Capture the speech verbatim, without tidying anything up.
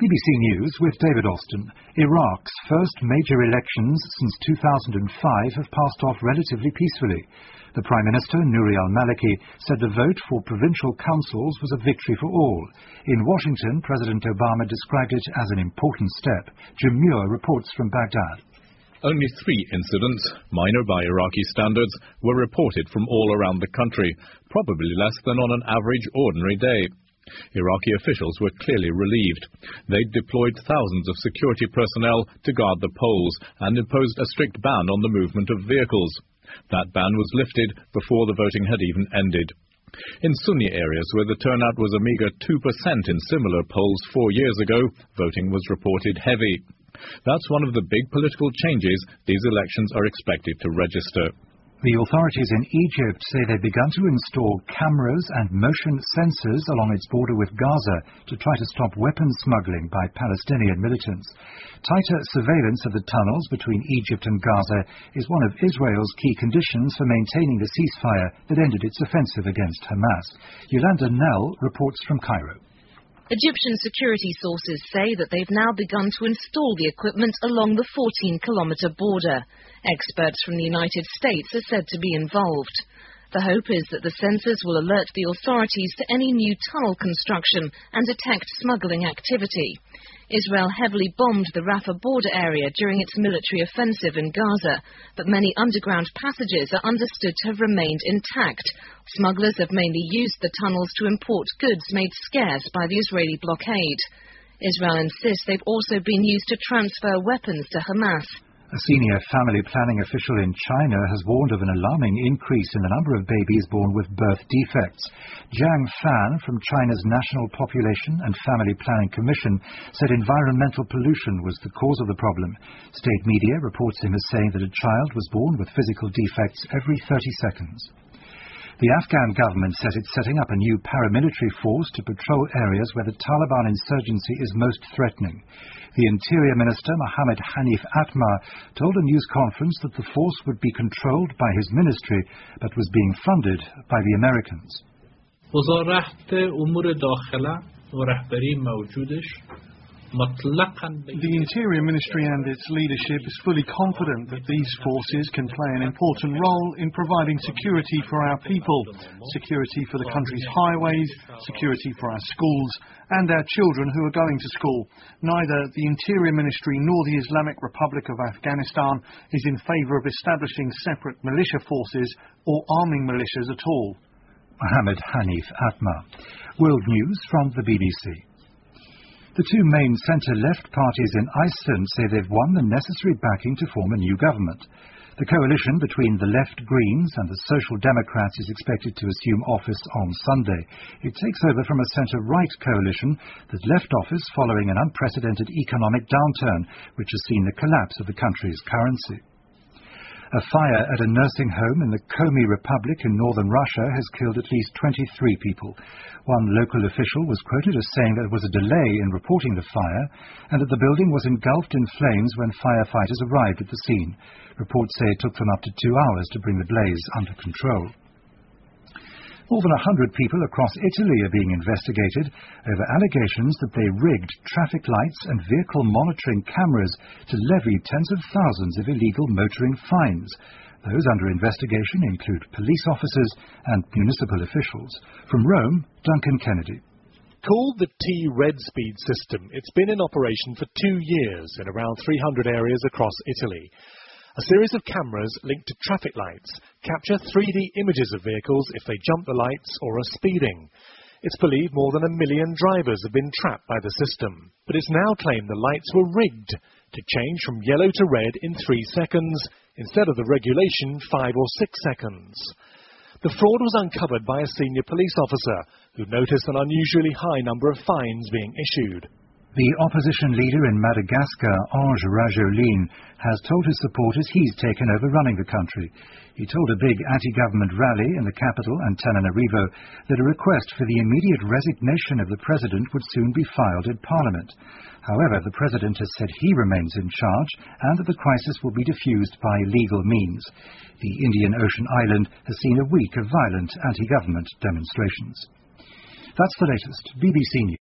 B B C News with David Austin. Iraq's first major elections since two thousand five have passed off relatively peacefully. The Prime Minister, Nouri al-Maliki, said the vote for provincial councils was a victory for all. In Washington, President Obama described it as an important step. Jim Muir reports from Baghdad. Only three incidents, minor by Iraqi standards, were reported from all around the country, probably less than on an average ordinary day. Iraqi officials were clearly relieved. They deployed thousands of security personnel to guard the polls and imposed a strict ban on the movement of vehicles. That ban was lifted before the voting had even ended. In Sunni areas where the turnout was a meagre two percent in similar polls four years ago, voting was reported heavy. That's one of the big political changes these elections are expected to register. The authorities in Egypt say they've begun to install cameras and motion sensors along its border with Gaza to try to stop weapons smuggling by Palestinian militants. Tighter surveillance of the tunnels between Egypt and Gaza is one of Israel's key conditions for maintaining the ceasefire that ended its offensive against Hamas. Yolanda Nell reports from Cairo. Egyptian security sources say that they've now begun to install the equipment along the fourteen kilometre border. Experts from the United States are said to be involved. The hope is that the sensors will alert the authorities to any new tunnel construction and detect smuggling activity. Israel heavily bombed the Rafah border area during its military offensive in Gaza, but many underground passages are understood to have remained intact. Smugglers have mainly used the tunnels to import goods made scarce by the Israeli blockade. Israel insists they've also been used to transfer weapons to Hamas. A senior family planning official in China has warned of an alarming increase in the number of babies born with birth defects. Jiang Fan from China's National Population and Family Planning Commission said environmental pollution was the cause of the problem. State media reports him as saying that a child was born with physical defects every thirty seconds. The Afghan government says it's setting up a new paramilitary force to patrol areas where the Taliban insurgency is most threatening. The Interior Minister, Mohammed Hanif Atmar, told a news conference that the force would be controlled by his ministry, but was being funded by the Americans. The Interior Ministry and its leadership is fully confident that these forces can play an important role in providing security for our people, security for the country's highways, security for our schools and our children who are going to school. Neither the Interior Ministry nor the Islamic Republic of Afghanistan is in favour of establishing separate militia forces or arming militias at all. Mohammed Hanif Atmar. World News from the B B C. The two main centre-left parties in Iceland say they've won the necessary backing to form a new government. The coalition between the Left Greens and the Social Democrats is expected to assume office on Sunday. It takes over from a centre-right coalition that left office following an unprecedented economic downturn, which has seen the collapse of the country's currency. A fire at a nursing home in the Komi Republic in northern Russia has killed at least twenty-three people. One local official was quoted as saying there was a delay in reporting the fire and that the building was engulfed in flames when firefighters arrived at the scene. Reports say it took them up to two hours to bring the blaze under control. More than one hundred people across Italy are being investigated over allegations that they rigged traffic lights and vehicle monitoring cameras to levy tens of thousands of illegal motoring fines. Those under investigation include police officers and municipal officials. From Rome, Duncan Kennedy. Called the T-Red Speed system, it's been in operation for two years in around three hundred areas across Italy. A series of cameras linked to traffic lights capture three D images of vehicles if they jump the lights or are speeding. It's believed more than a million drivers have been trapped by the system, but it's now claimed the lights were rigged to change from yellow to red in three seconds instead of the regulation five or six seconds. The fraud was uncovered by a senior police officer who noticed an unusually high number of fines being issued. The opposition leader in Madagascar, Ange Rajoelina, has told his supporters he's taken over running the country. He told a big anti-government rally in the capital, Antananarivo, that a request for the immediate resignation of the president would soon be filed in Parliament. However, the president has said he remains in charge and that the crisis will be diffused by legal means. The Indian Ocean island has seen a week of violent anti-government demonstrations. That's the latest. B B C News.